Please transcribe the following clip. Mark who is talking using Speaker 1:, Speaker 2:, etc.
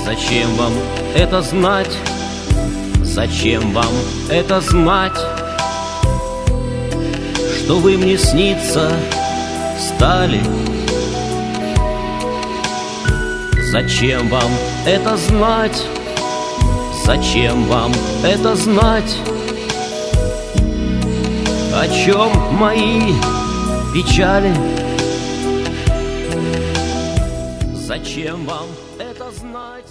Speaker 1: Зачем вам это знать? Зачем вам это знать? Что вы мне сниться стали? Зачем вам это знать? Зачем вам это знать? О чем мои печали? Зачем вам это знать?